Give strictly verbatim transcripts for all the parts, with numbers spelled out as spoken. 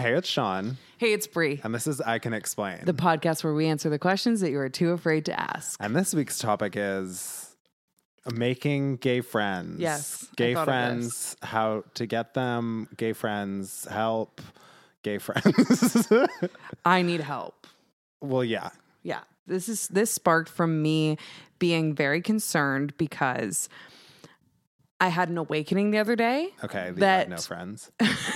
Hey, it's Sean. Hey, it's Brie. And this is I Can Explain. The podcast where we answer the questions that you are too afraid to ask. And this week's topic is making gay friends. Yes. Gay friends, how to get them, gay friends, help, gay friends. I need help. Well, yeah. Yeah. This is this sparked from me being very concerned because I had an awakening the other day. Okay, that you that had no friends.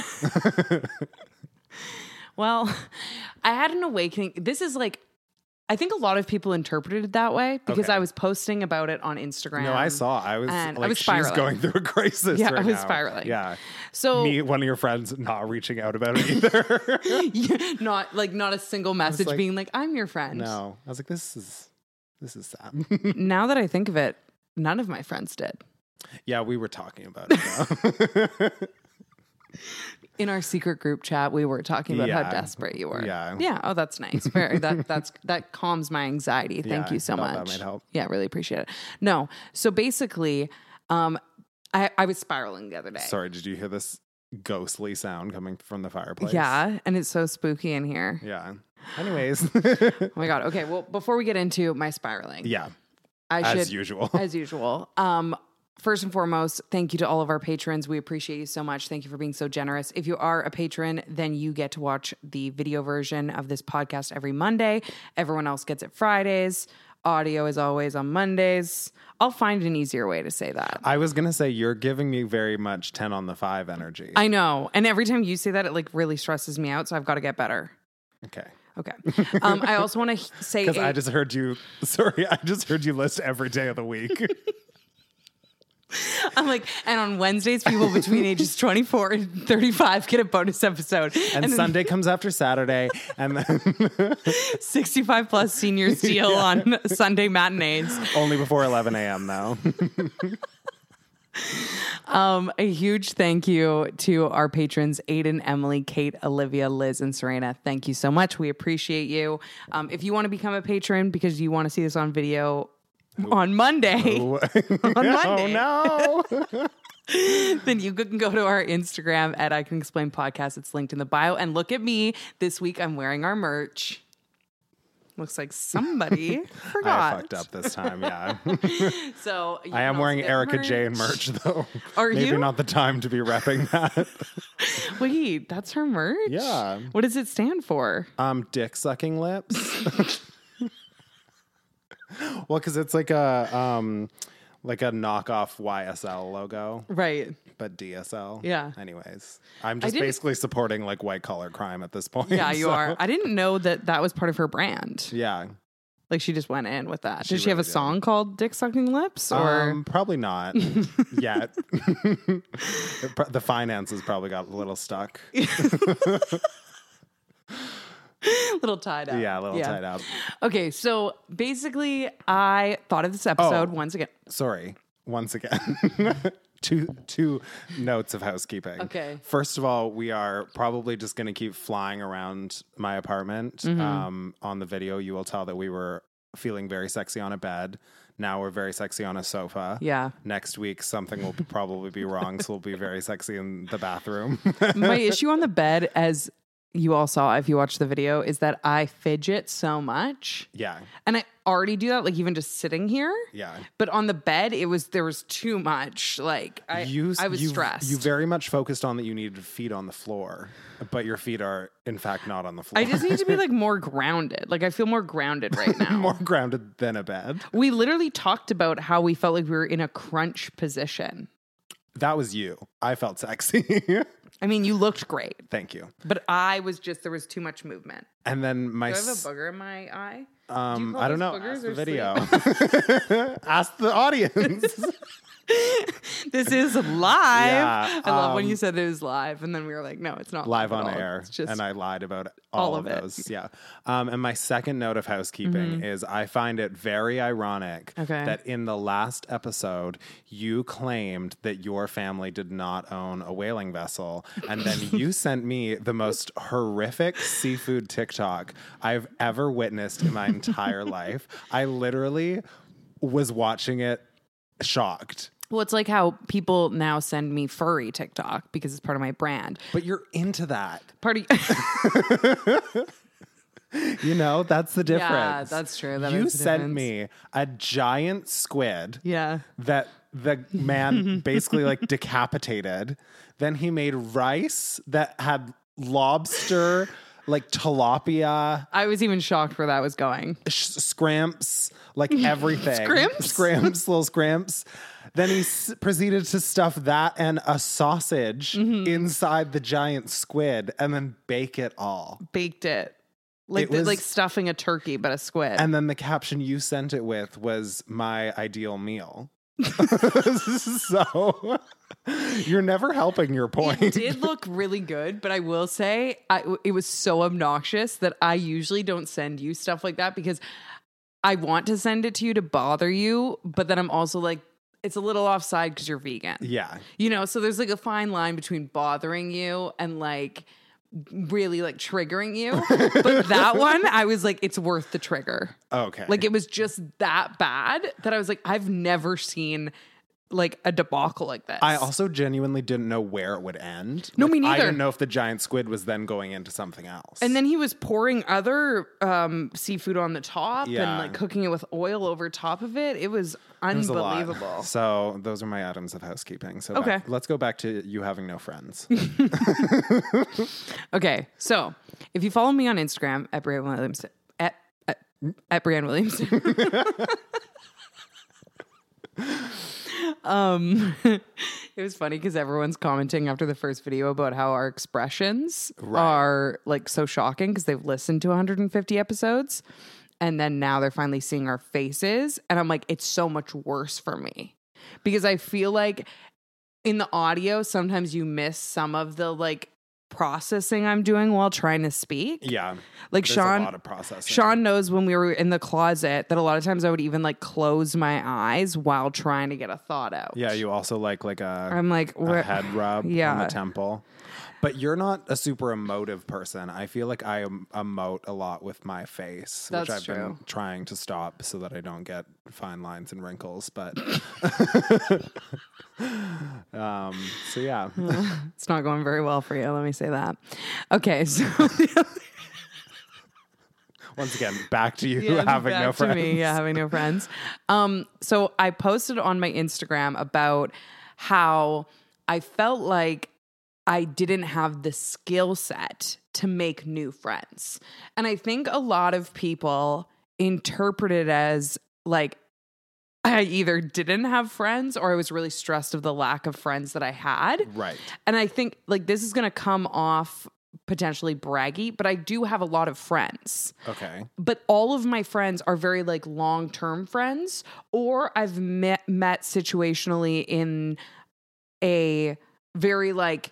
Well, I had an awakening. This is like, I think a lot of people interpreted it that way because Okay. I was posting about it on Instagram. No, I saw. I was and I like, was she's spiraling. going through a crisis Yeah, right I was now. spiraling. Yeah. So Me, one of your friends, not reaching out about it either. yeah, not like not a single message like, being like, I'm your friend. No. I was like, this is, this is sad. Now that I think of it, none of my friends did. Yeah, we were talking about it though. In our secret group chat, we were talking about Yeah. how desperate you were. Yeah. Yeah. Oh, that's nice. Very, that that's that calms my anxiety. Thank Yeah, you so I thought much. that might help. Yeah, really appreciate it. No. So basically, um, I, I was spiraling the other day. Sorry, did you hear this ghostly sound coming from the fireplace? Yeah, and it's so spooky in here. Yeah. Anyways. Oh my god. Okay. Well, before we get into my spiraling, yeah. I As should, usual. as usual. Um, First and foremost, thank you to all of our patrons. We appreciate you so much. Thank you for being so generous. If you are a patron, then you get to watch the video version of this podcast every Monday. Everyone else gets it Fridays. Audio is always on Mondays. I'll find an easier way to say that. I was going to say, you're giving me very much ten on the five energy. I know. And every time you say that, it like really stresses me out. So I've got to get better. Okay. Okay. Um, I also want to say, Because a- I just heard you, sorry, I just heard you list every day of the week. I'm like, and on Wednesdays, people between ages twenty-four and thirty-five get a bonus episode. And, then Sunday comes after Saturday. And then sixty-five plus seniors deal Yeah. on Sunday matinees. only before eleven a.m. though. Um, a huge thank you to our patrons, Aiden, Emily, Kate, Olivia, Liz, and Serena. Thank you so much. We appreciate you. Um, if you want to become a patron because you want to see this on video on Monday, Oh, on Monday, oh no. then you can go to our Instagram at I Can Explain Podcast. It's linked in the bio. And look at me. This week I'm wearing our merch. Looks like somebody forgot. I fucked up this time, yeah. So you I am can wearing also get Erica Jane merch though. Are Maybe you? not the time to be repping that. Wait, that's her merch? Yeah. What does it stand for? Um, dick sucking lips. Well, because it's like a um, like a knockoff Y S L logo, Right. but D S L. Yeah. Anyways, I'm just didn't- basically supporting like white collar crime at this point. Yeah, you so- are. I didn't know that that was part of her brand. Yeah. Like she just went in with that. She Did she have a really did. song called Dick Sucking Lips? Or Um, probably not yet. The finances probably got a little stuck. a little tied up? Yeah, a little tied up. Okay, so basically I thought of this episode Oh. once again. Sorry, once again. two two notes of housekeeping. Okay. First of all, we are probably just going to keep flying around my apartment. Mm-hmm. Um, on the video, you will tell that we were feeling very sexy on a bed. Now we're very sexy on a sofa. Yeah. Next week, something will probably be wrong, so we'll be very sexy in the bathroom. My issue on the bed, as you all saw if you watched the video, is that I fidget so much. Yeah, And I already do that, like even just sitting here. yeah. But on the bed, it was there was too much. Like I, You, I was you, stressed. You very much focused on that you needed feet on the floor, but your feet are in fact not on the floor. I just need to be like more grounded. Like I feel more grounded right now. more grounded than a bed. We literally talked about how we felt like we were in a crunch position. That was you. I felt sexy. I mean, you looked great, Thank you. but I was just there was too much movement. And then my Do I have a s- booger in my eye? um call I don't those know. boogers Ask the or video. Ask the audience. This is live. Yeah, I love when um, you said it was live, and then we were like, no, it's not Live live, on at all. air. It's just And I lied about all, all of of it. those. Yeah. Um, and my second note of housekeeping Mm-hmm. is I find it very ironic Okay. that in the last episode, you claimed that your family did not own a whaling vessel. And then you sent me the most horrific seafood TikTok I've ever witnessed in my entire life. I literally was watching it shocked. Well, it's like how people now send me furry TikTok because it's part of my brand. But you're into that. Part of You know, that's the difference. Yeah, that's true. That you is the sent difference. me a giant squid Yeah. that the man basically like decapitated. Then he made rice that had lobster, like tilapia, I was even shocked where that was going. sh- scrimps, like everything. Scrimps? Scrimps, little scrimps. Then he s- proceeded to stuff that and a sausage Mm-hmm. inside the giant squid and then bake it all. Baked it. Like It the, was- like stuffing a turkey, but a squid. And then the caption you sent it with was my ideal meal. So you're never helping your point. It did look really good, but I will say I, it was so obnoxious that I usually don't send you stuff like that because I want to send it to you to bother you, but then I'm also like, it's a little offside because you're vegan. Yeah. You know, so there's like a fine line between bothering you and like really like triggering you. But that one, I was like, it's worth the trigger. Okay. Like it was just that bad that I was like, I've never seen like a debacle like this. I also genuinely didn't know where it would end. No, Like, me I neither. didn't know if the giant squid was then going into something else. And then he was pouring other um, seafood on the top Yeah. and like cooking it with oil over top of it. It was It was a lot. unbelievable. So those are my items of housekeeping. So Okay. back- let's go back to you having no friends. Okay, so if you follow me on Instagram at Brianne Williamson, at, at, at Brianne Williamson. um, it was funny because everyone's commenting after the first video about how our expressions Right. are like so shocking because they've listened to one hundred fifty episodes. And then now they're finally seeing our faces. And I'm like, it's so much worse for me because I feel like in the audio, sometimes you miss some of the like processing I'm doing while trying to speak. Yeah. Like There's Sean, a lot of processing. Sean knows when we were in the closet that a lot of times I would even like close my eyes while trying to get a thought out. Yeah, you also like like a, I'm like, a where, head rub on Yeah. the temple. But you're not a super emotive person. I feel like I em- emote a lot with my face, That's which I've true. been trying to stop so that I don't get fine lines and wrinkles. But um, so yeah, it's not going very well for you. Let me say that. Okay, so once again, back to you Yeah, having back no to friends. me, yeah, having no friends. Um, so I posted on my Instagram about how I felt like I didn't have the skill set to make new friends. And I think a lot of people interpret it as like I either didn't have friends or I was really stressed of the lack of friends that I had. Right. And I think like this is going to come off potentially braggy, but I do have a lot of friends. Okay. But all of my friends are very like long-term friends, or I've met met situationally in a very like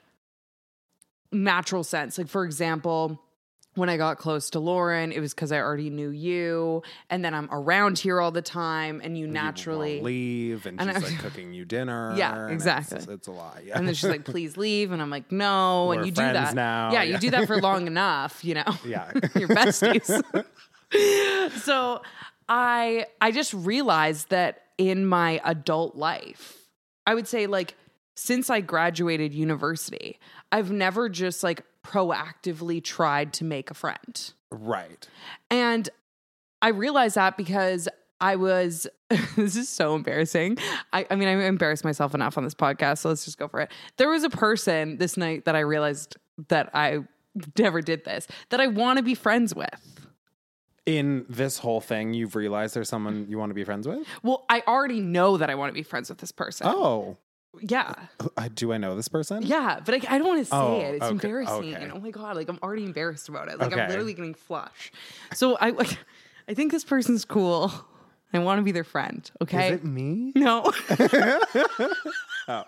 natural sense. Like for example, when I got close to Lauren, it was because I already knew you, and then I'm around here all the time, and you naturally You won't leave, and, And she's I- like cooking you dinner. Yeah, and exactly. It's, it's a lot. Yeah. and then she's like, please leave. And I'm like, no. We're and you do friends that. now. Yeah, Yeah. you do that for long enough, you know, yeah. your besties. So I I just realized that in my adult life, I would say like since I graduated university, I've never just like proactively tried to make a friend. Right. And I realized that because I was, this is so embarrassing. I, I mean, I embarrassed myself enough on this podcast, so let's just go for it. There was a person this night that I realized that I never did this, that I want to be friends with. In this whole thing, you've realized there's someone you want to be friends with? Well, I already know that I want to be friends with this person. Oh. Yeah. Uh, do I know this person? Yeah, but I, I don't want to say Oh, it. It's okay, embarrassing. okay. And oh my God, like I'm already embarrassed about it. Like I'm Okay. literally getting flush. So I like, I think this person's cool. I want to be their friend. Okay. Is it me? No. Oh.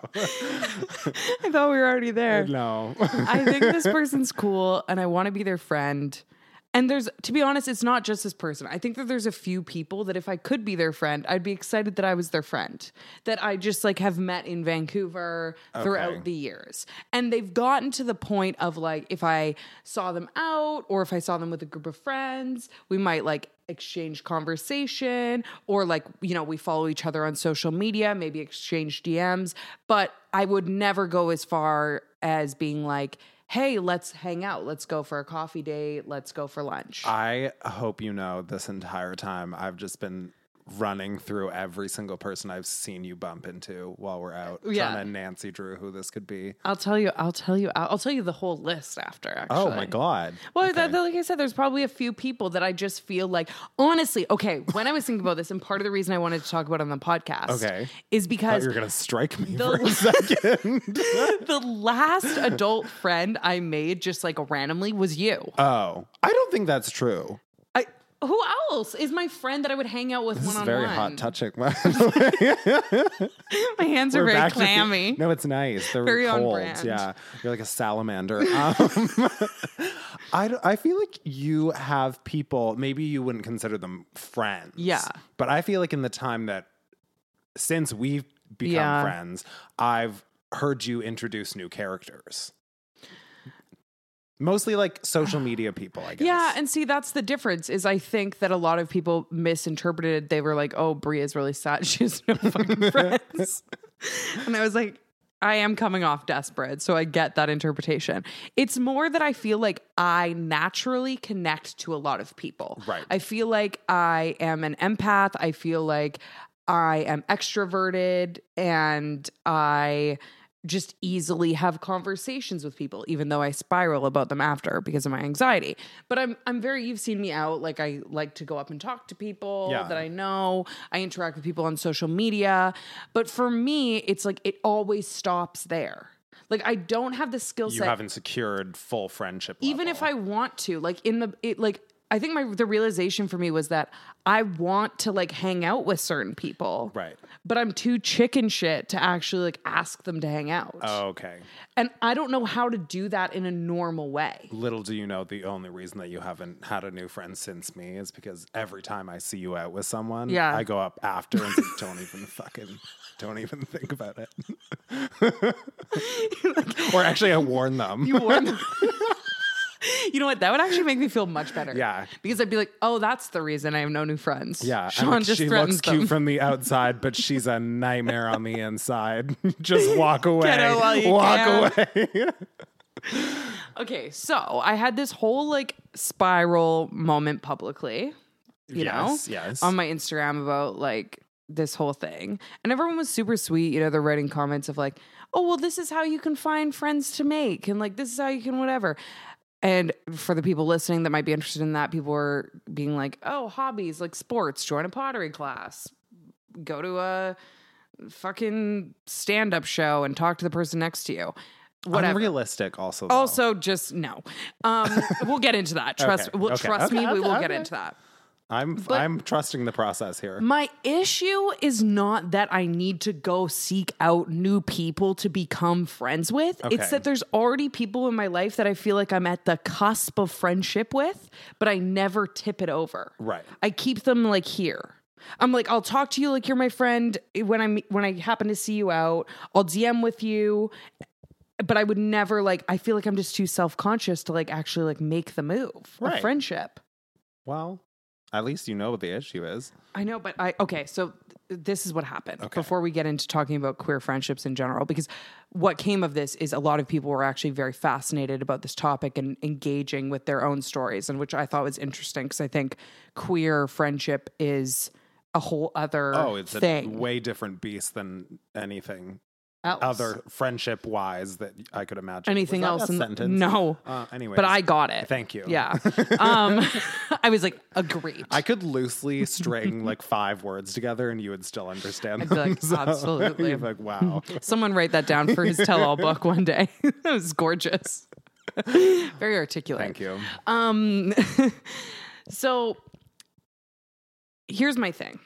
I thought we were already there. No. I think this person's cool and I want to be their friend. And there's, to be honest, it's not just this person. I think that there's a few people that if I could be their friend, I'd be excited that I was their friend, that I just like have met in Vancouver throughout Okay. the years. And they've gotten to the point of like, if I saw them out or if I saw them with a group of friends, we might like exchange conversation or like, you know, we follow each other on social media, maybe exchange D Ms. But I would never go as far as being like, hey, let's hang out. Let's go for a coffee date. Let's go for lunch. I hope you know this entire time I've just been running through every single person I've seen you bump into while we're out, Yeah. trying to Nancy Drew who this could be. I'll tell you, I'll tell you, I'll, I'll tell you the whole list after, actually. Oh my God. Well, Okay. that, that- like I said, there's probably a few people that I just feel like, honestly, okay, when I was thinking about this, and part of the reason I wanted to talk about it on the podcast Okay. is Thought because you were going to strike me the- for a second. the last adult friend I made just like randomly was you. Oh, I don't think that's true. I, who else is my friend that I would hang out with This one is on very one? hot touching. My hands are We're very back to the- clammy. no, it's nice. They're Very on cold. brand. Yeah, you're like a salamander. Um, I, d- I feel like you have people. Maybe you wouldn't consider them friends. Yeah. but I feel like in the time that since we've become Yeah. friends, I've heard you introduce new characters. Mostly like social media people, I guess. Yeah, and see, that's the difference. Is I think that a lot of people misinterpreted. They were like, "Oh, Bria's really sad. She has no fucking friends," and I was like, "I am coming off desperate, so I get that interpretation." It's more that I feel like I naturally connect to a lot of people. Right. I feel like I am an empath. I feel like I am extroverted, and I just easily have conversations with people, even though I spiral about them after because of my anxiety. But I'm I'm very, you've seen me out. Like I like to go up and talk to people Yeah. that I know. I interact with people on social media. But for me, it's like it always stops there. Like I don't have the skill You set. haven't secured full friendship Even level. if I want to, like in the, it like, I think my, the realization for me was that I want to like hang out with certain people. Right. But I'm too chicken shit to actually like ask them to hang out. Oh, okay. And I don't know how to do that in a normal way. Little do you know, the only reason that you haven't had a new friend since me is because every time I see you out with someone, Yeah. I go up after and say, don't even fucking, don't even think about it. Or actually, I warn them. You warn them. You know what? That would actually make me feel much better. Yeah. Because I'd be like, oh, that's the reason I have no new friends. Yeah, I'm Sean like, just she threatens looks cute them. from the outside, but she's a nightmare on the inside. Just walk away. Get her while you walk can. away. Okay, so I had this whole like spiral moment publicly, you Yes, know, yes. on my Instagram about like this whole thing. And everyone was super sweet. You know, they're writing comments of like, oh, well, this is how you can find friends to make. And like, this is how you can whatever. And for the people listening that might be interested in that, people were being like, oh, hobbies like sports, join a pottery class, go to a fucking stand-up show and talk to the person next to you. Whatever. Unrealistic also. Though. Also, just no. Um, we'll get into that. Trust, Okay, we'll, okay, trust okay, me. We okay, will get okay. into that. I'm I'm trusting the process here. My issue is not that I need to go seek out new people to become friends with. Okay. It's that there's already people in my life that I feel like I'm at the cusp of friendship with, but I never tip it over. Right. I keep them like here. I'm like, I'll talk to you like you're my friend when I when I happen to see you out. I'll D M with you. But I would never like, I feel like I'm just too self-conscious to like actually like make the move Right. of friendship. Well, at least you know what the issue is. I know, but I, okay, so th- this is what happened Okay. before we get into talking about queer friendships in general, because what came of this is a lot of people were actually very fascinated about this topic and engaging with their own stories, and which I thought was interesting because I think queer friendship is a whole other Oh, it's thing. a way different beast than anything else. other friendship wise that I could imagine. Anything Was that else a in the- sentence? no. Uh, anyways, But I got it. Thank you. Yeah. Um, I was like, agreed. I could loosely string like five words together and you would still understand I'd be them. like, So absolutely. You'd be like, wow. Someone write that down for his tell-all book one day. That was gorgeous. Very articulate. Thank you. Um, so here's my thing.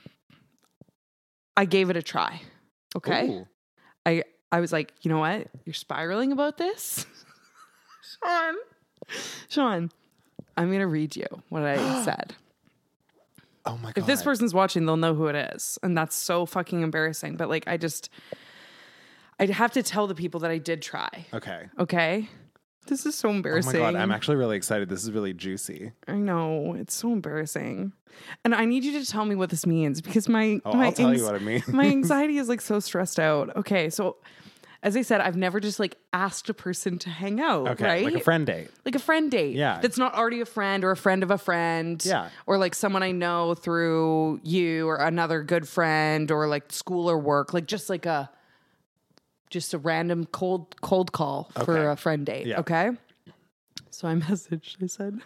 I gave it a try. Okay. Ooh. I I was like, you know what? You're spiraling about this? Sean. Sean. I'm going to read you what I said. Oh my God. If this person's watching, they'll know who it is. And that's so fucking embarrassing. But like, I just, I'd have to tell the people that I did try. Okay. Okay. This is so embarrassing. Oh my God. I'm actually really excited. This is really juicy. I know. It's so embarrassing. And I need you to tell me what this means because my, Oh, my I'll tell you what it means. my anxiety is like so stressed out. Okay. So as I said, I've never just like asked a person to hang out, Okay. right? Like a friend date. Like a friend date. Yeah. That's not already a friend or a friend of a friend. Yeah. Or like someone I know through you or another good friend or like school or work. Like just like a, just a random cold, cold call for Okay. a friend date. Yeah. Okay. So I messaged, I said,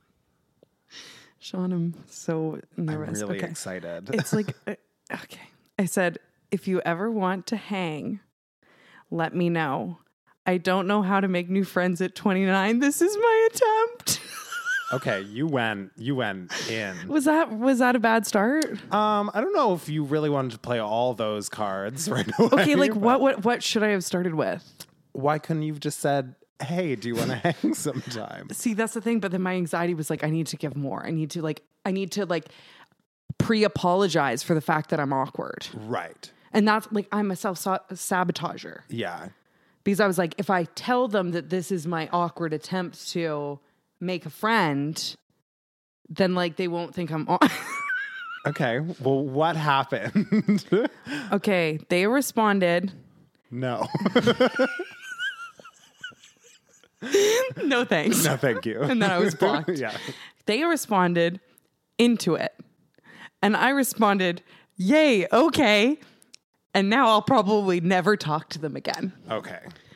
Sean, I'm so nervous. I'm really okay. excited. It's like, uh, okay. I said, if you ever want to hang, let me know. I don't know how to make new friends at twenty-nine. This is my attempt. Okay, you went you went in. Was that was that a bad start? Um, I don't know if you really wanted to play all those cards right away. Okay, like but what what what should I have started with? Why couldn't you have just said, "Hey, do you want to hang sometime?" See, that's the thing, but then my anxiety was like I need to give more. I need to like I need to like pre-apologize for the fact that I'm awkward. Right. And that's like I'm a self-sabotager. Yeah. Because I was like, if I tell them that this is my awkward attempt to make a friend, then like they won't think I'm aw- Okay. Well, what happened? Okay, they responded, No. no thanks. No, thank you. And then I was blocked. Yeah. They responded into it. And I responded, yay, okay. And now I'll probably never talk to them again. Okay.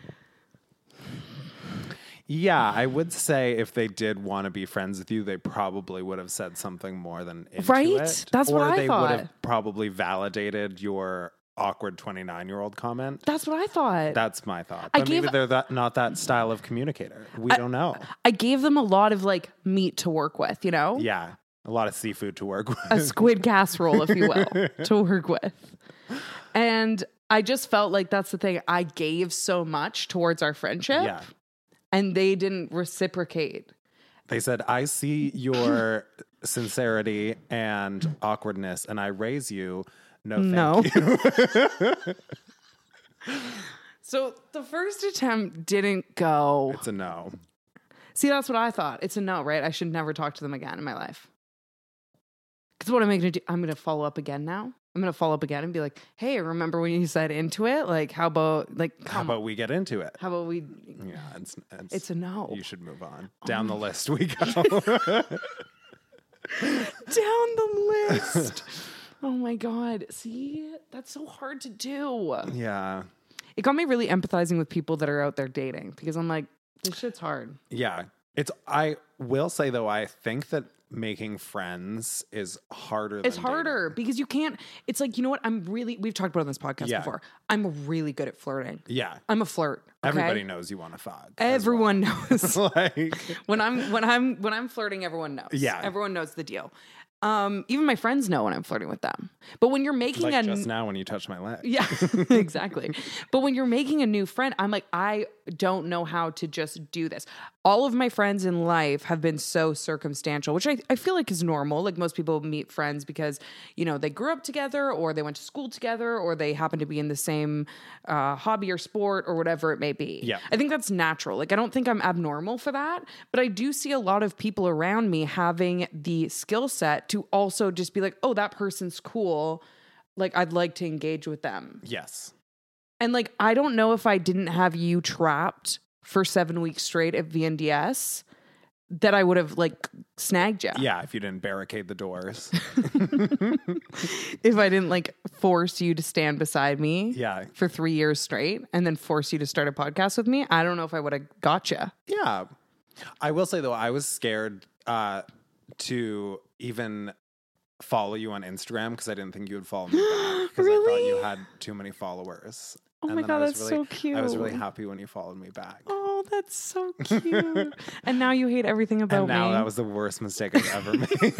Yeah, I would say if they did want to be friends with you, they probably would have said something more than into Right? it. That's or what I they thought. would have probably validated your awkward twenty-nine-year-old comment. That's what I thought. That's my thought. I But maybe gave- they're that, not that style of communicator. We don't know. I gave them a lot of like meat to work with, you know? Yeah, a lot of seafood to work with. A squid casserole, if you will, to work with. And I just felt like that's the thing. I gave so much towards our friendship. Yeah. And they didn't reciprocate. They said, I see your sincerity and awkwardness, and I raise you. No, thank No. you. So the first attempt didn't go. It's a no. See, that's what I thought. It's a no, right? I should never talk to them again in my life. Because what am I going to do? I'm going to follow up again now. I'm going to follow up again and be like, hey, remember when you said into it? Like, how about, like, How come about we get into it? How about we? Yeah, it's it's, It's a no. You should move on. Down the list we go. Down the list. Oh my God. See, that's so hard to do. Yeah. It got me really empathizing with people that are out there dating because I'm like, this shit's hard. Yeah. It's I will say though, I think that making friends is harder It's than harder because you can't, it's like, you know what? I'm really, we've talked about it on this podcast Yeah. before. I'm really good at flirting. dating. Yeah. I'm a flirt. Okay? Everybody knows you want to fuck. as Everyone knows. well. Like when I'm when I'm when I'm flirting, everyone knows. Yeah. Everyone knows the deal. Um, even my friends know when I'm flirting with them. But when you're making like a just now when you touched my leg. yeah, exactly. But when you're making a new friend, I'm like, I don't know how to just do this. All of my friends in life have been so circumstantial, which I, I feel like is normal. Like most people meet friends because, you know, they grew up together or they went to school together or they happen to be in the same uh, hobby or sport or whatever it may be. Yeah. I think that's natural. Like, I don't think I'm abnormal for that, but I do see a lot of people around me having the skill set to also just be like, oh, that person's cool. Like, I'd like to engage with them. Yes. And like, I don't know if I didn't have you trapped for seven weeks straight at V N D S that I would have like snagged you. Yeah, if you didn't barricade the doors. If I didn't like force you to stand beside me Yeah. for three years straight and then force you to start a podcast with me, I don't know if I would have got you. Yeah. I will say though, I was scared uh, to even follow you on Instagram because I didn't think you would follow me back because I thought Really? you had too many followers. Oh And my then God, I was that's really, so cute. I was really happy when you followed me back. Oh, that's so cute. And now you hate everything about And now me. that was the worst mistake I've ever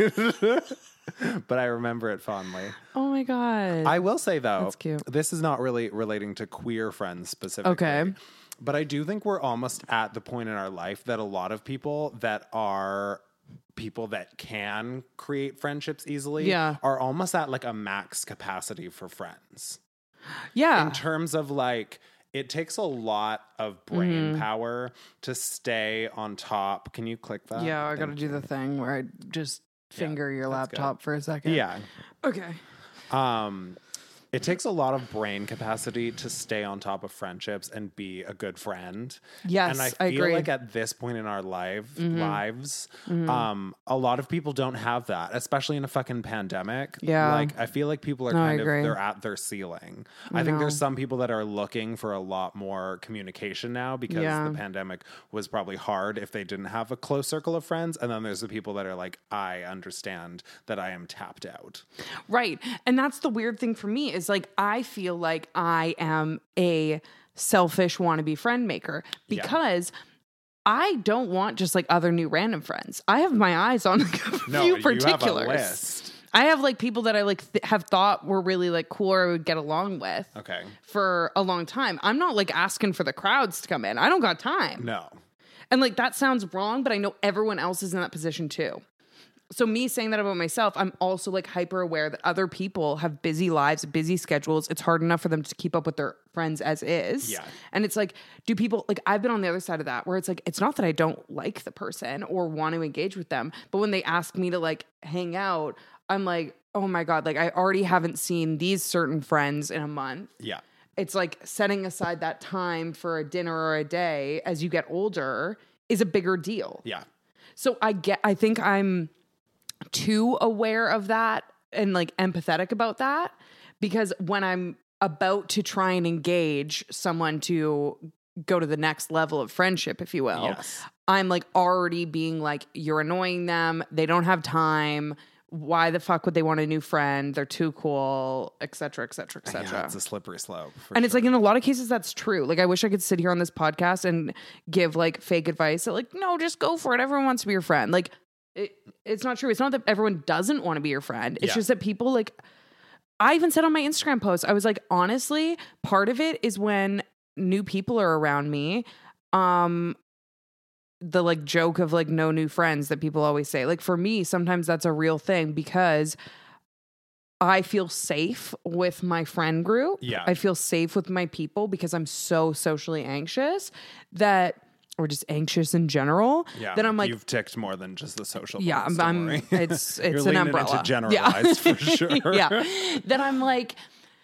made. But I remember it fondly. Oh my God. I will say though, That's cute. this is not really relating to queer friends specifically. Okay. But I do think we're almost at the point in our life that a lot of people that are people that can create friendships easily Yeah. are almost at like a max capacity for friends. Yeah. In terms of like, it takes a lot of brain mm-hmm. power to stay on top. Can you click that? Yeah, I got to do the thing where I just finger yeah, your laptop good. for a second. Yeah. Okay. Um, it takes a lot of brain capacity to stay on top of friendships and be a good friend. Yes, and I I feel agree. like at this point in our life mm-hmm. lives, mm-hmm. um, a lot of people don't have that, especially in a fucking pandemic. Yeah, like I feel like people are no, kind of they're at their ceiling. I no. think there's some people that are looking for a lot more communication now because yeah. the pandemic was probably hard if they didn't have a close circle of friends. And then there's the people that are like, I understand that I am tapped out. Right, and that's the weird thing for me is like I feel. feel like I am a selfish wannabe friend maker because yeah. I don't want just like other new random friends. I have my eyes on like a no, few you particulars. Have a list. I have like people that I like th- have thought were really like cool or would get along with okay. for a long time. I'm not like asking for the crowds to come in. I don't got time. No. And like that sounds wrong, but I know everyone else is in that position too. So me saying that about myself, I'm also like hyper aware that other people have busy lives, busy schedules. It's hard enough for them to keep up with their friends as is. Yeah. And it's like, do people like, I've been on the other side of that where it's like, it's not that I don't like the person or want to engage with them, but when they ask me to like hang out, I'm like, oh my God, like I already haven't seen these certain friends in a month. Yeah. It's like setting aside that time for a dinner or a day as you get older is a bigger deal. Yeah. So I get, I think I'm too aware of that and like empathetic about that because when I'm about to try and engage someone to go to the next level of friendship, if you will, yes. I'm like already being like, you're annoying them. They don't have time. Why the fuck would they want a new friend? They're too cool, et cetera, et cetera, et cetera. Yeah, it's a slippery slope. And sure. it's like in a lot of cases, that's true. Like I wish I could sit here on this podcast and give like fake advice that like, no, just go for it. Everyone wants to be your friend. Like, It, it's not true. It's not that everyone doesn't want to be your friend. It's yeah. just that people like, I even said on my Instagram post, I was like, honestly, part of it is when new people are around me. Um, the like joke of like no new friends that people always say, like for me, sometimes that's a real thing because I feel safe with my friend group. Yeah. I feel safe with my people because I'm so socially anxious that or just anxious in general, yeah, then I'm like, you've ticked more than just the social. Yeah, ones, I'm. I'm It's it's You're an umbrella. Into generalized yeah. for sure. yeah. Then I'm like,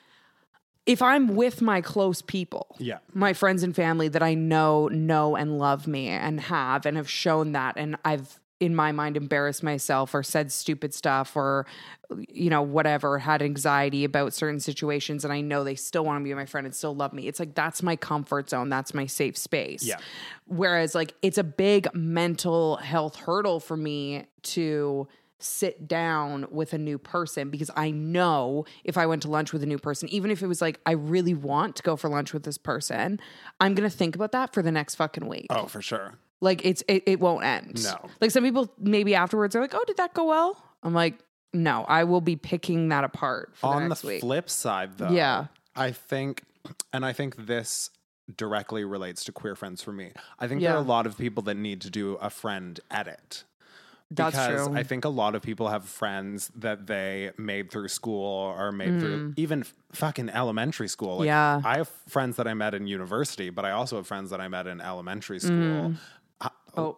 if I'm with my close people, yeah, my friends and family that I know know and love me and have and have shown that, and I've in my mind embarrassed myself or said stupid stuff or, you know, whatever, had anxiety about certain situations and I know they still want to be my friend and still love me. It's like, that's my comfort zone. That's my safe space. Yeah. Whereas like, it's a big mental health hurdle for me to sit down with a new person because I know if I went to lunch with a new person, even if it was like, I really want to go for lunch with this person, I'm going to think about that for the next fucking week. Oh, for sure. Like it's, it, it won't end. No. Like some people maybe afterwards are like, oh, did that go well? I'm like, no, I will be picking that apart for On the next the week. flip side though, yeah, I think, and I think this directly relates to queer friends for me. I think Yeah. there are a lot of people that need to do a friend edit. That's because true. I think a lot of people have friends that they made through school or made mm. through even f- fucking elementary school. Like, yeah. I have friends that I met in university, but I also have friends that I met in elementary school. Mm. I, oh.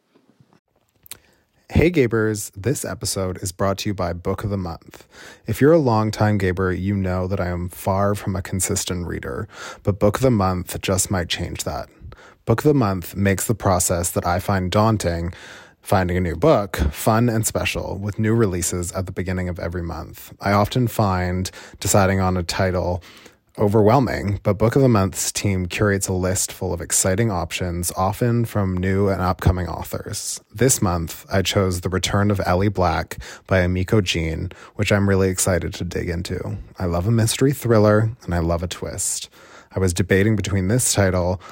Hey Gabers, this episode is brought to you by Book of the Month. If you're a longtime Gaber, you know that I am far from a consistent reader, but Book of the Month just might change that. Book of the Month makes the process that I find daunting, finding a new book, fun and special, with new releases at the beginning of every month. I often find deciding on a title overwhelming, but Book of the Month's team curates a list full of exciting options, often from new and upcoming authors. This month, I chose The Return of Ellie Black by Emiko Jean, which I'm really excited to dig into. I love a mystery thriller, and I love a twist. I was debating between this title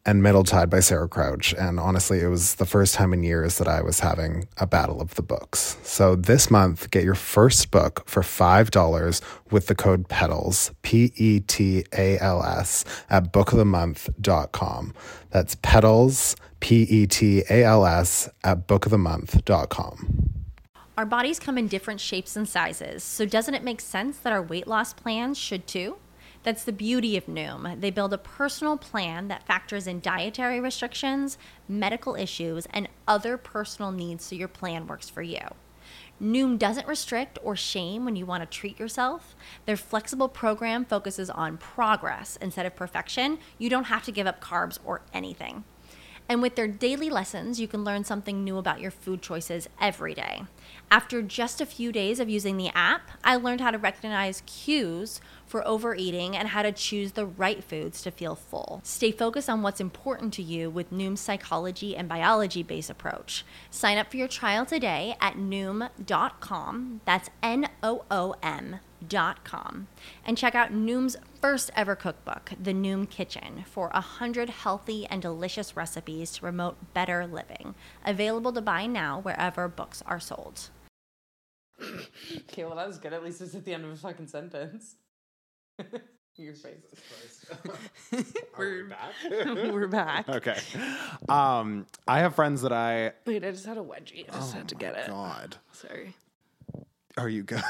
and Middle Tide by Sarah Crouch. And honestly, it was the first time in years that I was having a battle of the books. So this month, get your first book for five dollars with the code PETALS, P E T A L S, at book of the month dot com. That's PETALS, P E T A L S, at book of the month dot com. Our bodies come in different shapes and sizes, so doesn't it make sense that our weight loss plans should too? That's the beauty of Noom. They build a personal plan that factors in dietary restrictions, medical issues, and other personal needs so your plan works for you. Noom doesn't restrict or shame when you want to treat yourself. Their flexible program focuses on progress instead of perfection. You don't have to give up carbs or anything. And with their daily lessons, you can learn something new about your food choices every day. After just a few days of using the app, I learned how to recognize cues for overeating and how to choose the right foods to feel full. Stay focused on what's important to you with Noom's psychology and biology-based approach. Sign up for your trial today at noom dot com. That's N O O M dot com. And check out Noom's first ever cookbook, The Noom Kitchen, for one hundred healthy and delicious recipes to promote better living. Available to buy now wherever books are sold. Okay, well, that was good. At least it's at the end of a fucking sentence. Your face. We're back. We're back. Okay. Um, I have friends that I. Wait, I just had a wedgie. I just Oh had to get my it. God. Sorry. Are you good?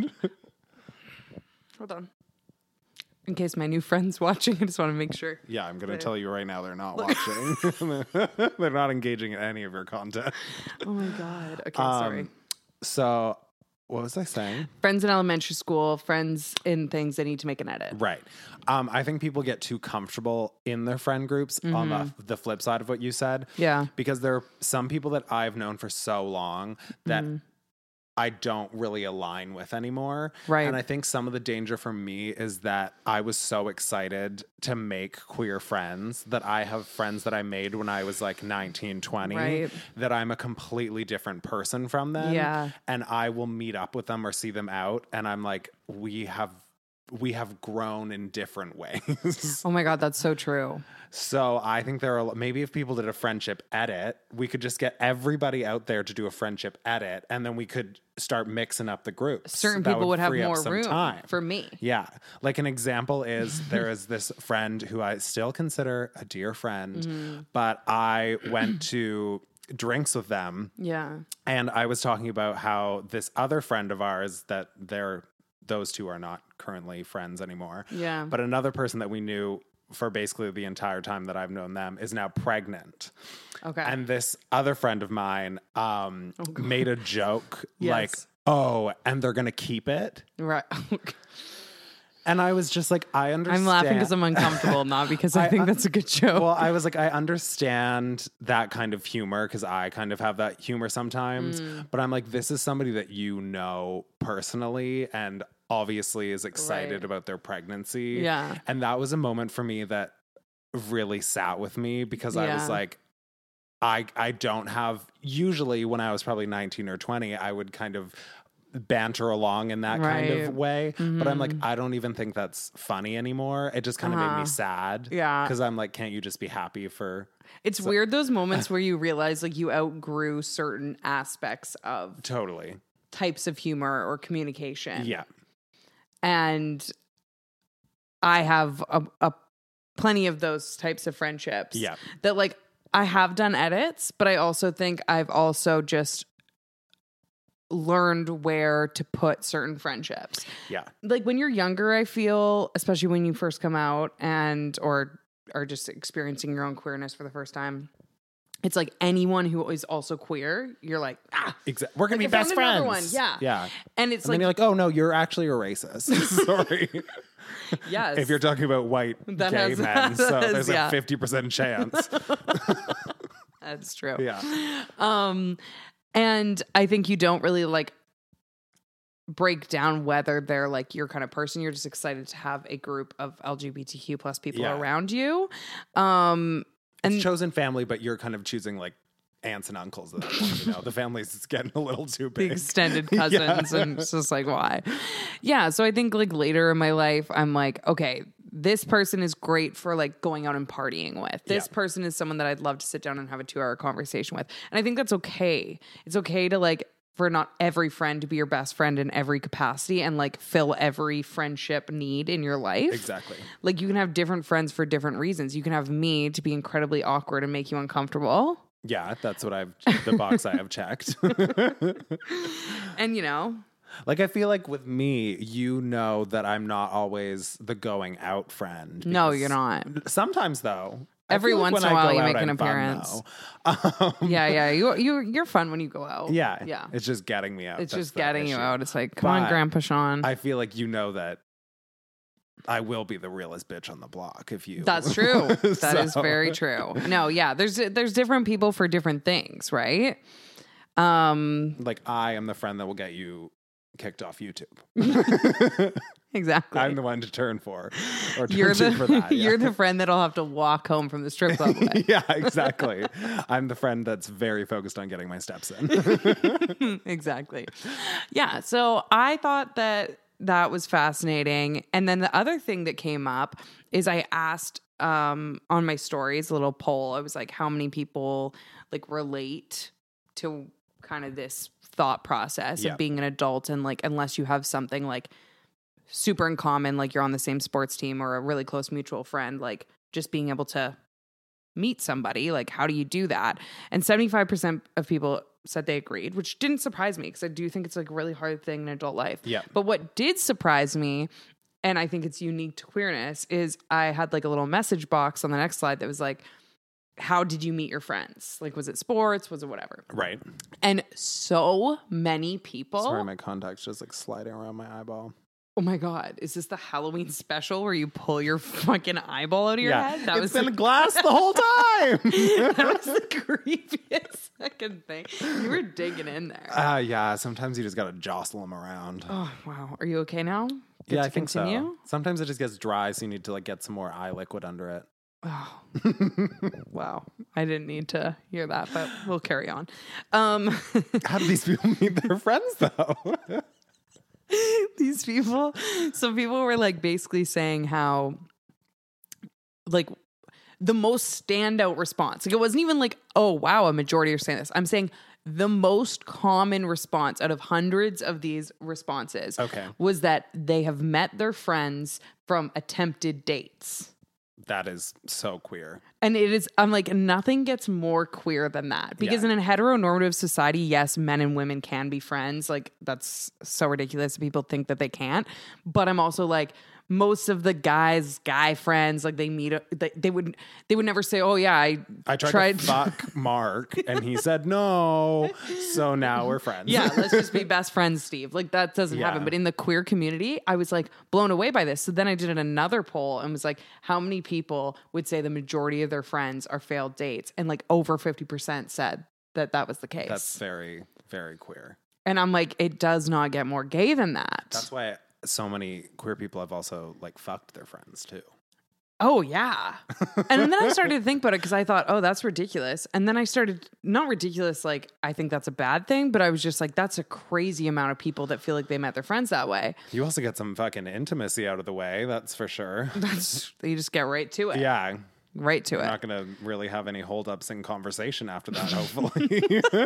Hold on. In case my new friend's watching, I just want to make sure. Yeah, I'm going to They're- tell you right now they're not watching. They're not engaging in any of your content. Oh my God. Okay, Um, sorry. So, what was I saying? Friends in elementary school, friends in things they need to make an edit. Right. Um, I think people get too comfortable in their friend groups on the, the flip side of what you said. Yeah. Because there are some people that I've known for so long that I don't really align with anymore. Right. And I think some of the danger for me is that I was so excited to make queer friends that I have friends that I made when I was like nineteen, twenty, Right. that I'm a completely different person from them. Yeah. And I will meet up with them or see them out. And I'm like, we have, we have grown in different ways. Oh my God, that's so true. So I think there are, maybe if people did a friendship edit, we could just get everybody out there to do a friendship edit, and then we could start mixing up the groups. Certain That people would have free up more some room time. for me. Yeah. Like an example is there is this friend who I still consider a dear friend, Mm-hmm. but I went to drinks with them, Yeah. and I was talking about how this other friend of ours that they're, those two are not currently friends anymore. Yeah. But another person that we knew for basically the entire time that I've known them is now pregnant. Okay. And this other friend of mine um, made a joke Yes. like, oh, and they're going to keep it. Right. And I was just like, I understand. I'm laughing because I'm uncomfortable, not because I, I- think that's a good joke. Well, I was like, I understand that kind of humor because I kind of have that humor sometimes. Mm. But I'm like, this is somebody that you know personally and obviously is excited Right. about their pregnancy. Yeah. And that was a moment for me that really sat with me because I Yeah. was like, I I don't have, usually when I was probably nineteen or twenty, I would kind of banter along in that kind Right. of way. But I'm like, Mm-hmm. I don't even think that's funny anymore. It just kind of made Uh-huh. me sad. Yeah. Because I'm like, can't you just be happy for It's weird those moments where you realize like you outgrew certain aspects of totally? types of humor or communication. Yeah. And I have a, a plenty of those types of friendships. Yeah. That like I have done edits, but I also think I've also just learned where to put certain friendships. Yeah. Like when you're younger, I feel, especially when you first come out and or are just experiencing your own queerness for the first time, it's like anyone who is also queer, you're like, ah, Exa- We're going Like, to I be best found another friends. one. Yeah. Yeah. and it's And then like, you're like, oh no, you're actually a racist. Sorry. yes, If you're talking about white That gay has- men, so that has- there's yeah. a fifty percent chance. that's true. Yeah. Um, and I think you don't really like break down whether they're like your kind of person. You're just excited to have a group of L G B T Q plus people Yeah. around you. Um, It's and chosen family, but you're kind of choosing like aunts and uncles at that point, you know. The family's getting a little too the big. extended cousins, and it's just like, why? Yeah. So I think like later in my life, I'm like, okay, this person is great for like going out and partying with. This Yeah. person is someone that I'd love to sit down and have a two hour conversation with. And I think that's okay. It's okay to like, for not every friend to be your best friend in every capacity and like fill every friendship need in your life. Exactly. Like you can have different friends for different reasons. You can have me to be incredibly awkward and make you uncomfortable. Yeah, that's what I've, the box I have checked. And you know, Like, I feel like with me, you know that I'm not always the going out friend. no, because you're not. Sometimes, though. I Every feel like once when in a I while go you out, make an I'm fun, appearance. though. Um, Yeah, yeah. You you you're fun when you go out. yeah. Yeah. It's just getting me out. It's That's just the getting you issue. out. It's like, come on, But Grandpa Sean. I feel like you know that I will be the realest bitch on the block if you. That's true. That is So- very true. No, yeah. There's there's different people for different things, right? Um, Like, I am the friend that will get you kicked off YouTube. exactly. I'm the one to turn for. Or turn you're to the for that. you're yeah. the friend that'll have to walk home from the strip club with. Yeah, exactly. I'm the friend that's very focused on getting my steps in. Exactly. Yeah. So I thought that that was fascinating. And then the other thing that came up is I asked um, on my stories, a little poll. I was like, how many people like relate to kind of this thought process Yeah. of being an adult and like, unless you have something like super in common, like you're on the same sports team or a really close mutual friend, like just being able to meet somebody, like how do you do that? And seventy-five percent of people said they agreed, which didn't surprise me because I do think it's like a really hard thing in adult life. Yeah. But what did surprise me, and I think it's unique to queerness, is I had like a little message box on the next slide that was like, how did you meet your friends? Like, was it sports? Was it whatever? Right. And so many people. Sorry, my contact's just like sliding around my eyeball. Oh my God. Is this the Halloween special where you pull your fucking eyeball out of your head? That it's was been the- glass the whole time. that was the creepiest fucking thing. You were digging in there. uh, yeah, sometimes you just gotta jostle them around. Oh, wow. Are you okay now? Good yeah, to I think continue? so. Sometimes it just gets dry, so you need to like get some more eye liquid under it. Oh, wow. I didn't need to hear that, but we'll carry on. Um, How do these people meet their friends, though? these people, some people were like basically saying how, like, the most standout response, like, it wasn't even like, oh, wow, a majority are saying this. I'm saying the most common response out of hundreds of these responses Okay. was that they have met their friends from attempted dates. That is so queer. And it is, I'm like, nothing gets more queer than that. Because Yeah. in a heteronormative society, yes, men and women can be friends. Like, that's so ridiculous. People think that they can't. But I'm also like, most of the guys, guy friends, like they meet, they, they would, they would never say, oh yeah, I, I tried, to fuck Mark, and he said no. So now we're friends. yeah, let's just be best friends, Steve. Like that doesn't Yeah. happen. But in the queer community, I was like blown away by this. So then I did another poll and was like, how many people would say the majority of their friends are failed dates? And like over fifty percent said that that was the case. That's very, very queer. And I'm like, it does not get more gay than that. That's why so many queer people have also like fucked their friends too. Oh, yeah. And then I started to think about it because I thought, oh, that's ridiculous. And then I started, not ridiculous, like, I think that's a bad thing, but I was just like, that's a crazy amount of people that feel like they met their friends that way. You also get some fucking intimacy out of the way, that's for sure. That's, you just get right to it. Yeah. Right to We're it. not going to really have any holdups in conversation after that, hopefully.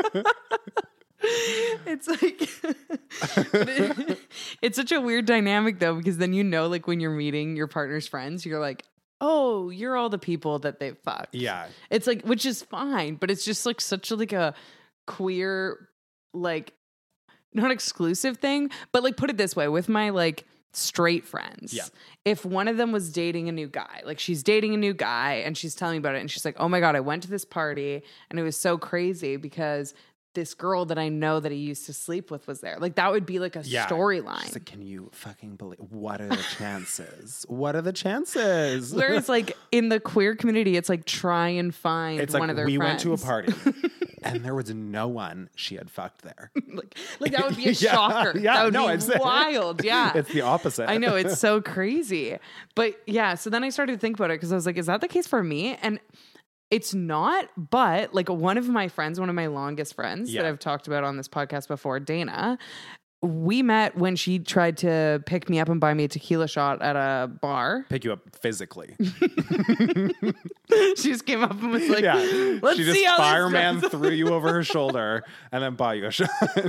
It's like, it- it's such a weird dynamic though, because then you know, like when you're meeting your partner's friends, you're like, oh, you're all the people that they've fucked. Yeah. It's like, which is fine, but it's just like such a, like a queer, like not exclusive thing, but like put it this way, with my like straight friends. Yeah. If one of them was dating a new guy, like she's dating a new guy and she's telling me about it and she's like, oh my God, I went to this party and it was so crazy because this girl that I know that he used to sleep with was there. Like that would be like a Yeah. storyline. She's like, can you fucking believe? What are the chances? What are the chances? Whereas like in the queer community, it's like try and find It's one like of their we friends. went to a party and there was no one she had fucked there. like, like that would be a Yeah, shocker. yeah, that would no, be I'm saying- wild. Yeah. It's the opposite. I know, it's so crazy. But yeah, so then I started to think about it because I was like, is that the case for me? And it's not, but like one of my friends, one of my longest friends Yeah. that I've talked about on this podcast before, Dana, we met when she tried to pick me up and buy me a tequila shot at a bar. Pick you up physically. She just came up and was like, Yeah. let's She just see how fireman this goes. threw you over her shoulder and then bought you a shot.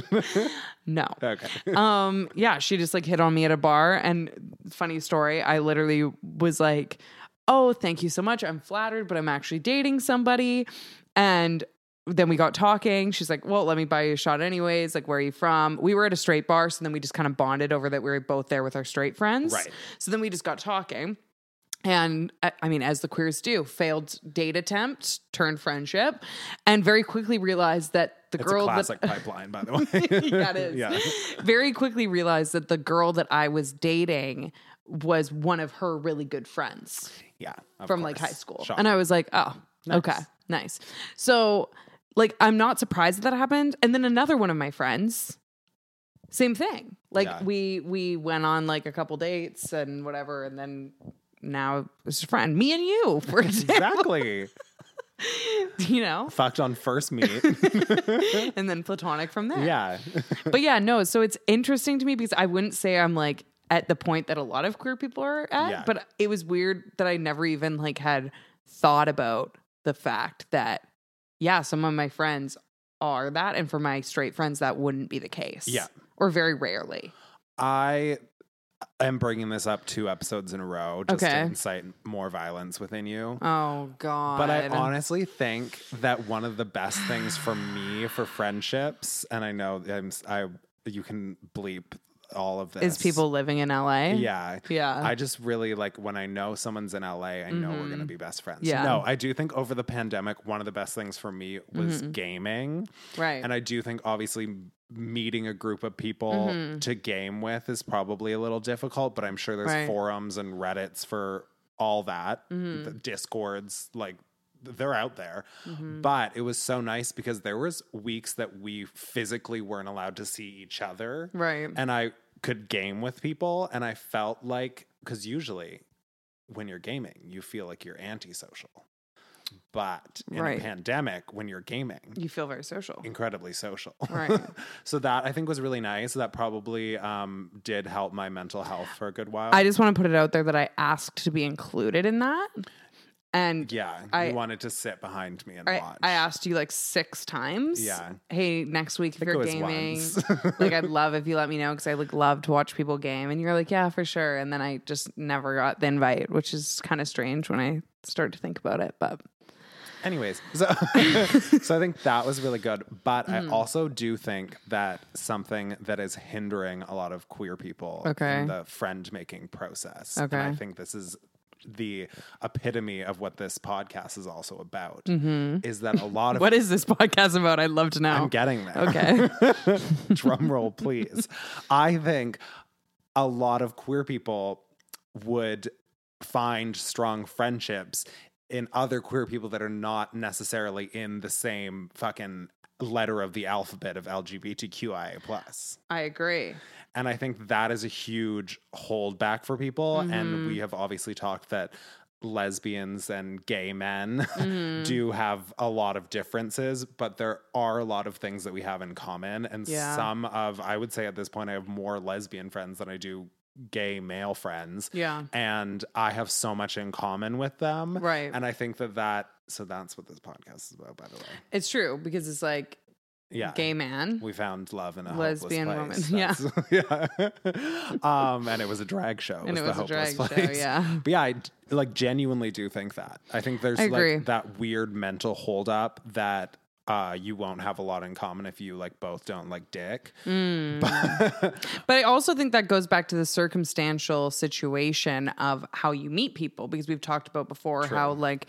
No. Okay. Um, yeah, she just like hit on me at a bar. And funny story, I literally was like, oh, thank you so much. I'm flattered, but I'm actually dating somebody. And then we got talking. She's like, well, let me buy you a shot anyways. Like, where are you from? We were at a straight bar. So then we just kind of bonded over that we were both there with our straight friends. Right. So then we just got talking. And I I mean, as the queers do, failed date attempt, turned friendship, and very quickly realized that the It's girl a classic that pipeline, by the way. yeah, it is. Yeah. Very quickly realized that the girl that I was dating was one of her really good friends Yeah. of from like course. high school. Shocking. And I was like, oh, okay, nice. So like, I'm not surprised that that happened. And then another one of my friends, same thing. Like Yeah. we, we went on like a couple dates and whatever. And then now it's a friend, me and you, for example, Exactly. you know, Fucked on first meet. and then platonic from there. Yeah. But yeah, no. So it's interesting to me because I wouldn't say I'm like at the point that a lot of queer people are at, Yeah. but it was weird that I never even like had thought about the fact that, yeah, some of my friends are that. And for my straight friends, that wouldn't be the case. Yeah. Or very rarely. I am bringing this up two episodes in a row just to Okay. incite more violence within you. Oh, God. But I honestly think that one of the best things for me for friendships, and I know I'm, I you can bleep all of this, is people living in L A. Yeah. Yeah. I just really like when I know someone's in L A, I know we're going to be best friends. Yeah. No, I do think over the pandemic, one of the best things for me was gaming. Right. And I do think obviously meeting a group of people to game with is probably a little difficult, but I'm sure there's Right. forums and Reddits for all that. The Discords, like they're out there. But it was so nice because there was weeks that we physically weren't allowed to see each other. Right. And I could game with people, and I felt like, because usually when you're gaming, you feel like you're antisocial. But in Right. a pandemic, when you're gaming, You feel very social. incredibly social. Right. So that I think was really nice. That probably um, did help my mental health for a good while. I just want to put it out there that I asked to be included in that. And yeah, I- you wanted to sit behind me and I, watch. I asked you like six times. Yeah. Hey, next week if think you're it was gaming, once. like I'd love if you let me know because I like love to watch people game. And you're like, yeah, for sure. And then I just never got the invite, which is kind of strange when I start to think about it. But Anyways, so, so I think that was really good. But I also do think that something that is hindering a lot of queer people Okay. in the friend making process. Okay. And I think this is the epitome of what this podcast is also about, is that a lot of what is this podcast about? I'd love to know. I'm getting there. Okay. Drum roll, please. I think a lot of queer people would find strong friendships in other queer people that are not necessarily in the same fucking letter of the alphabet of L G B T Q I A plus. I agree. And I think that is a huge holdback for people. And we have obviously talked that lesbians and gay men do have a lot of differences, but there are a lot of things that we have in common. And Yeah. some of, I would say at this point, I have more lesbian friends than I do gay male friends. Yeah. And I have so much in common with them. Right. And I think that that, so that's what this podcast is about, by the way. It's true because it's like Yeah. gay man. We found love in a Lesbian hopeless woman. place. Yeah. yeah. Um, and it was a drag show. And was it the was a hopeless drag show, place. yeah. But yeah, I d- like genuinely do think that. I think there's I agree. like that weird mental holdup that uh, you won't have a lot in common if you like both don't like dick. But I also think that goes back to the circumstantial situation of how you meet people, because we've talked about before True. how like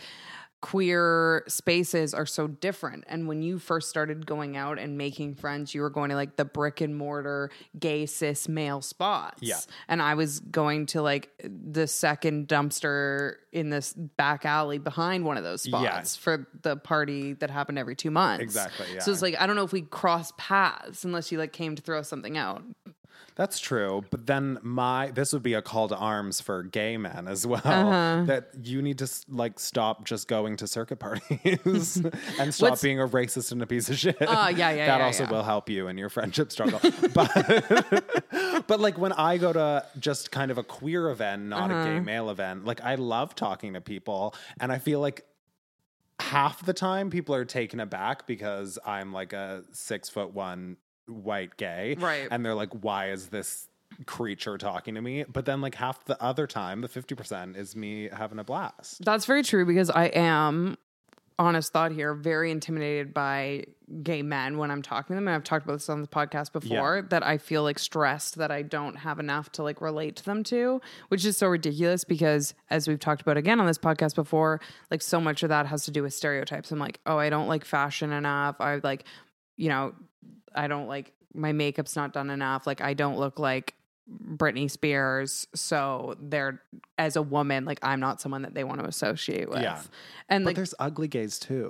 queer spaces are so different. And when you first started going out and making friends, you were going to like the brick and mortar gay cis male spots. Yeah. And I was going to like the second dumpster in this back alley behind one of those spots Yeah. for the party that happened every two months. Exactly, yeah. So it's like, I don't know if we cross paths unless you like came to throw something out. That's true. But then my, this would be a call to arms for gay men as well. Uh-huh. That you need to like stop just going to circuit parties and stop What's- being a racist and a piece of shit. Oh, yeah, yeah, That yeah, also yeah. will help you in your friendship struggle. But, but like when I go to just kind of a queer event, not Uh-huh. a gay male event, like I love talking to people, and I feel like half the time people are taken aback because I'm like a six foot one white gay. Right. And they're like, why is this creature talking to me? But then like half the other time, the fifty percent is me having a blast. That's very true because I am, honest thought here, very intimidated by gay men when I'm talking to them. And I've talked about this on the podcast before, Yeah. that I feel like stressed that I don't have enough to like relate to them to, which is so ridiculous because as we've talked about again on this podcast before, like so much of that has to do with stereotypes. I'm like, oh, I don't like fashion enough. I like, you know, I don't like, my makeup's not done enough. Like I don't look like Britney Spears, so they're, as a woman, like I'm not someone that they want to associate with. Yeah. And But like there's ugly gays too.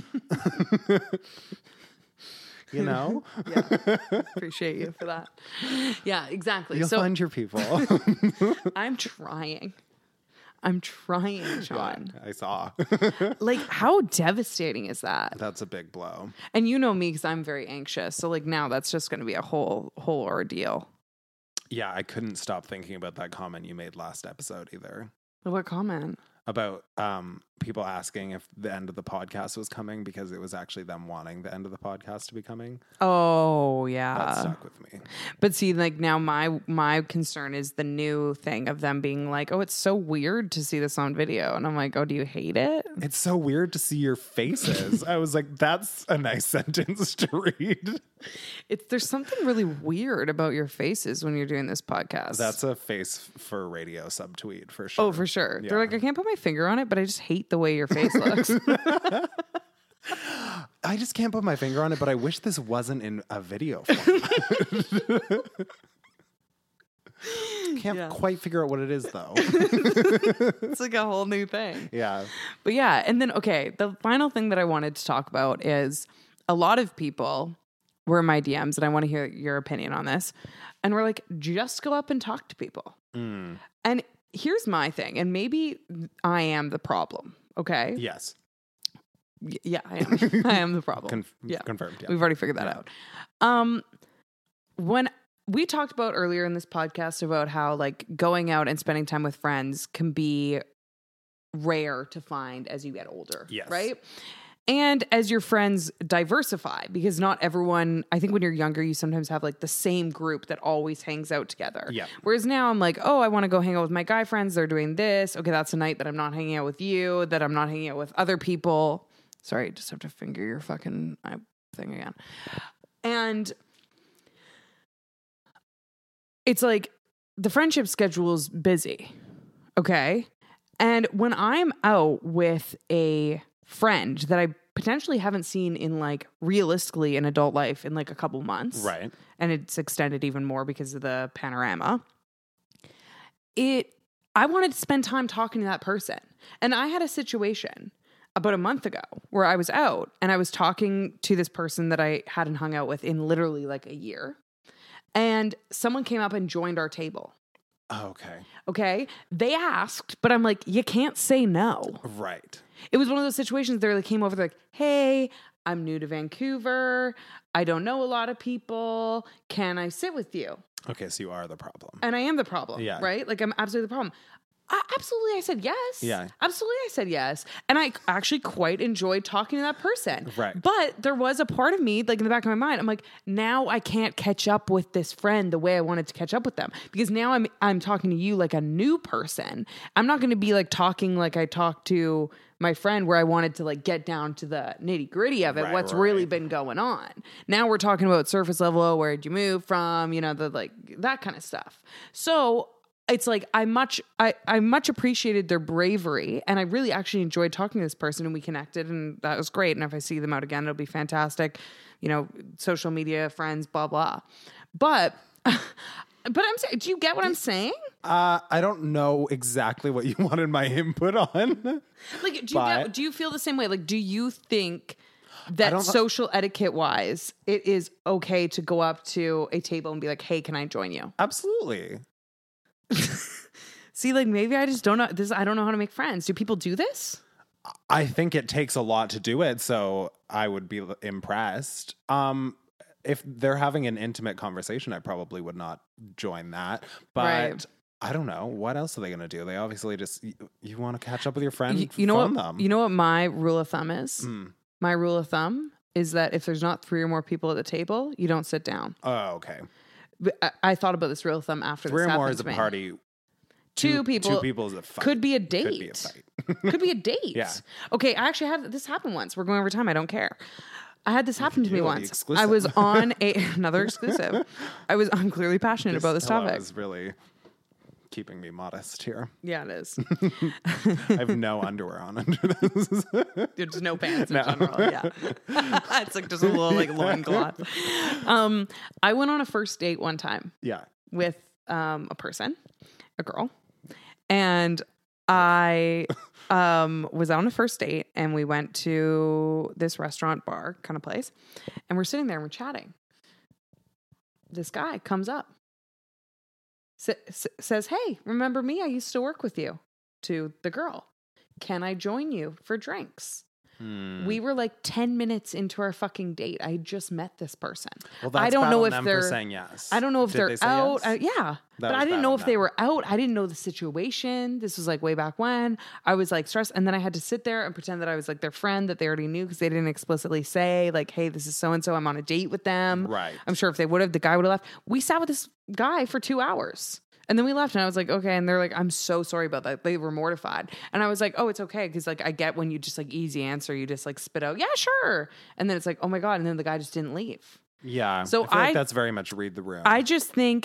You know? yeah, appreciate you for that. Yeah, exactly. You'll so find your people. I'm trying. I'm trying, Sean. I saw. Like, how devastating is that? That's a big blow. And you know me because I'm very anxious. So like now that's just going to be a whole whole ordeal. Yeah, I couldn't stop thinking about that comment you made last episode either. What comment? About um, people asking if the end of the podcast was coming because it was actually them wanting the end of the podcast to be coming. Oh That yeah. stuck with me. But see, like now my my concern is the new thing of them being like, oh, it's so weird to see this on video. And I'm like, oh, do you hate it? It's so weird to see your faces. I was like, that's a nice sentence to read. It's there's something really weird about your faces when you're doing this podcast. That's a face for radio subtweet for sure. Oh, for sure. Yeah. They're like, I can't put my finger on it, but I just hate the way your face looks. I just can't put my finger on it, but I wish this wasn't in a video format. Can't Yeah. quite figure out what it is though. It's like a whole new thing. Yeah. But yeah, and then, okay, the final thing that I wanted to talk about is a lot of people were in my D Ms, and I want to hear your opinion on this. And we're like, just go up and talk to people. Mm. And here's my thing, and maybe I am the problem, okay? Yes. Y- yeah, I am. I am the problem. Conf- Yeah. Confirmed. Yeah. We've already figured that out. Um, when we talked about earlier in this podcast about how like going out and spending time with friends can be rare to find as you get older. Yes. Right. And as your friends diversify, because not everyone, I think when you're younger, you sometimes have like the same group that always hangs out together. Yeah. Whereas now I'm like, oh, I want to go hang out with my guy friends. They're doing this. Okay, that's a night that I'm not hanging out with you, that I'm not hanging out with other people. Sorry, just have to finger your fucking uh, thing again. And it's like the friendship schedule's busy. Okay. And when I'm out with a friend that I potentially haven't seen in like realistically in adult life in like a couple months. Right. And it's extended even more because of the panorama. It, I wanted to spend time talking to that person. And I had a situation about a month ago where I was out and I was talking to this person that I hadn't hung out with in literally like a year. And someone came up and joined our table. Okay. Okay. They asked, but I'm like, you can't say no. Right. It was one of those situations they like came over, they're like, hey, I'm new to Vancouver. I don't know a lot of people. Can I sit with you? Okay, so you are the problem. And I am the problem, Yeah. right? Like I'm absolutely the problem. I, absolutely, I said yes. Yeah. Absolutely, I said yes. And I actually quite enjoyed talking to that person. Right. But there was a part of me, like in the back of my mind, I'm like, now I can't catch up with this friend the way I wanted to catch up with them. Because now I'm I'm talking to you like a new person. I'm not going to be like talking like I talked to my friend where I wanted to like get down to the nitty gritty of it, Right, what's right. really been going on. Now we're talking about surface level, oh, where'd you move from, you know, the like that kind of stuff. So it's like I much I, I much appreciated their bravery, and I really actually enjoyed talking to this person, and we connected, and that was great. And if I see them out again, it'll be fantastic. You know, social media, friends, blah blah. But but I'm saying, do you get what I'm saying? Uh, I don't know exactly what you wanted my input on. Like, do you But- get, do you feel the same way? Like, do you think that don't- social etiquette wise, it is okay to go up to a table and be like, hey, can I join you? Absolutely. See, like maybe I just don't know this. I don't know how to make friends. Do people do this? I think it takes a lot to do it, so I would be impressed. Um, if they're having an intimate conversation, I probably would not join that. But Right. I don't know. What else are they going to do? They obviously just, you, you want to catch up with your friend, You, you know phone what? them. You know what my rule of thumb is? Mm. My rule of thumb is that if there's not three or more people at the table, you don't sit down. Oh, okay. But I, I thought about this rule of thumb after Three this or more happened is a to me. party. Two, people. Two people is a fight. Could be a date. Could be a fight. Could be a date. Yeah. Okay, I actually had this happen once. We're going over time. I don't care. I had this happen to me You, the once. exclusive. I was on a another exclusive. I was. I'm clearly passionate about this pillow topic. is really keeping me modest here. Yeah, it is. I have no underwear on under this. There's no pants in No. general. Yeah, it's like just a little like loincloth. Um, I went on a first date one time Yeah. with um a person, a girl, and I um was on a first date, and we went to this restaurant bar kind of place, and we're sitting there and we're chatting. This guy comes up, sa- s- says, "Hey, remember me? I used to work with you." To the girl, "Can I join you for drinks?" Hmm. We were like ten minutes into our fucking date. I had just met this person. Well, that's I don't bad know on if them they're for saying yes. I don't know if Did they're they say out. yes? I- yeah. But was I didn't bad know on if they them. were out. I didn't know the situation. This was like way back when. I was like stressed. And then I had to sit there and pretend that I was like their friend that they already knew because they didn't explicitly say, like, hey, this is so and so. I'm on a date with them. Right. I'm sure if they would have, the guy would have left. We sat with this guy for two hours. And then we left, and I was like, okay. And they're like, I'm so sorry about that. They were mortified. And I was like, oh, it's okay. Cause like, I get when you just like easy answer, you just like spit out, yeah, sure. And then it's like, oh my God. And then the guy just didn't leave. Yeah. So I feel I- like that's very much read the room. I just think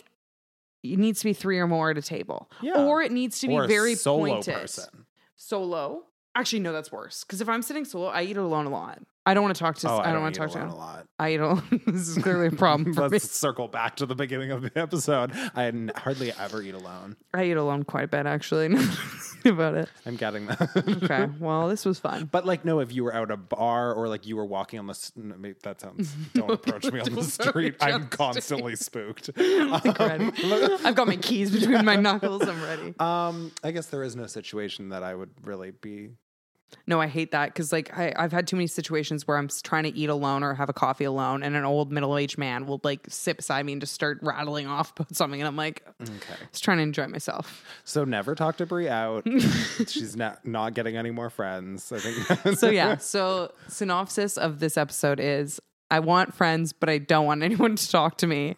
it needs to be three or more at a table. Yeah. Or it needs to be or a very solo pointed. person. Solo? Actually, no, that's worse. Because if I'm sitting solo, I eat alone a lot. I don't want to talk to. Oh, I, I, don't don't want eat to talk to alone him. a lot. I eat alone. This is clearly a problem for me. Let's circle back to the beginning of the episode. I n- hardly ever eat alone. I eat alone quite a bit, actually. Now that I think about it. I'm getting that. Okay. Well, this was fun. But like, no, if you were out at a bar or like you were walking on the, s- no, maybe that sounds. Don't approach me on the Don't street. approach I'm on the constantly spooked. Like, ready. I've got my keys between my knuckles. I'm ready. Um, I guess there is no situation that I would really be. No, I hate that because like I, I've had too many situations where I'm s- trying to eat alone or have a coffee alone, and an old middle aged man will like sit beside me and just start rattling off about something, and I'm like, Okay. just trying to enjoy myself. So never talk to Brie out. She's not not getting any more friends. I think. So yeah, so synopsis of this episode is: I want friends, but I don't want anyone to talk to me,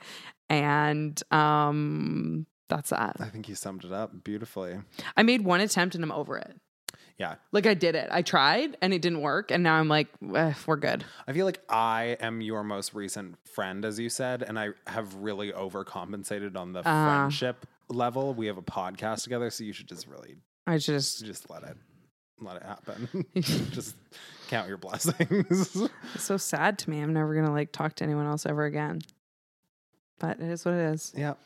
and um, that's that. I think you summed it up beautifully. I made one attempt and I'm over it. Yeah. Like I did it. I tried and it didn't work, and now I'm like, eh, we're good. I feel like I am your most recent friend, as you said, and I have really overcompensated on the Uh. friendship level. We have a podcast together, so you should just really I just just let it let it happen. Just count your blessings. it's so sad to me. I'm never gonna like talk to anyone else ever again. But it is what it is. Yeah.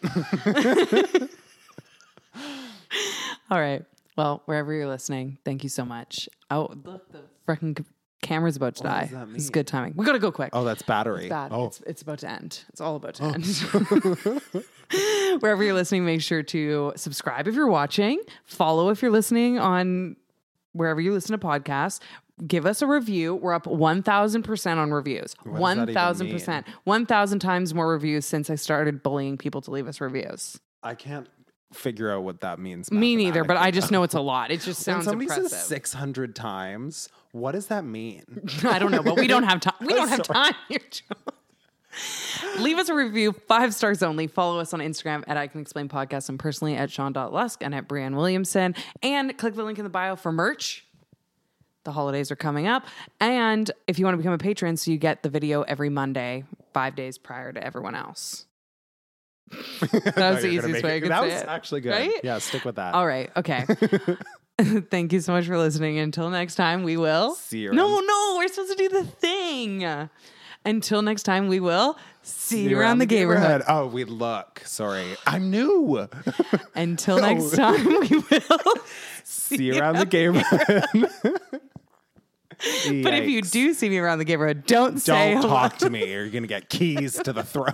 All right. Well, wherever you're listening, thank you so much. Oh, look, the freaking c- camera's about to What die. does that This is mean? good timing. We gotta go quick. Oh, that's battery. It's bad. Oh. It's, it's about to end. It's all about to end. Wherever you're listening, make sure to subscribe if you're watching, follow if you're listening on wherever you listen to podcasts. Give us a review. We're up one thousand percent on reviews. What does that even one thousand percent. one thousand times more reviews since I started bullying people to leave us reviews. I can't figure out what that means. Me neither, but I mathematically. just know it's a lot. It just When sounds somebody impressive. says six hundred times, what does that mean? I don't know, but we don't have time. We don't have Sorry. time here, John. Leave us a review, five stars only. Follow us on Instagram at I Can Explain Podcast and personally at Sean dot Lusk and at Brianne Williamson. And click the link in the bio for merch. The holidays are coming up. And if you want to become a patron, so you get the video every Monday, five days prior to everyone else. That was the easiest way I could That say was it. actually good. Right? Yeah, stick with that. All right. Okay. Thank you so much for listening. Until next time, we will See you No, around- no, we're supposed to do the thing. Until next time, we will see, you around the neighborhood. Oh, we look. Sorry. I'm new. Until next time, we will See you around the neighborhood. But if you do see me around the neighborhood, don't say Don't hello. talk to me or you're going to get keys to the throat.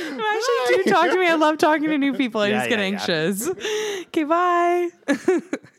Actually, do talk to me. I love talking to new people. I Yeah, just get yeah, yeah. anxious. Okay, bye.